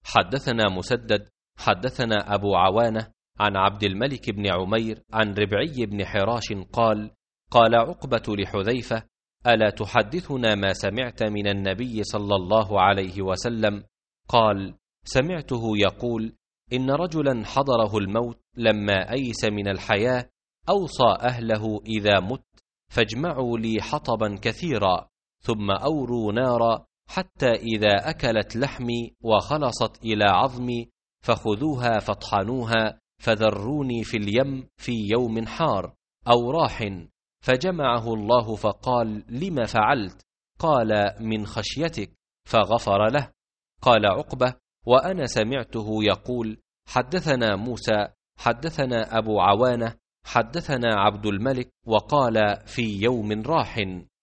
حدثنا مسدد حدثنا أبو عوانة عن عبد الملك بن عمير عن ربعي بن حراش قال: قال عقبة لحذيفة: ألا تحدثنا ما سمعت من النبي صلى الله عليه وسلم؟ قال: سمعته يقول: إن رجلا حضره الموت لما أيس من الحياة أوصى أهله: إذا مت فاجمعوا لي حطبا كثيرا، ثم أوروا نارا، حتى إذا أكلت لحمي وخلصت إلى عظمي فخذوها فاطحنوها فذروني في اليم في يوم حار أو راح. فجمعه الله فقال: لم فعلت؟ قال: من خشيتك، فغفر له. قال عقبة: وأنا سمعته يقول: حدثنا موسى حدثنا أبو عوانة حدثنا عبد الملك وقال: في يوم راح.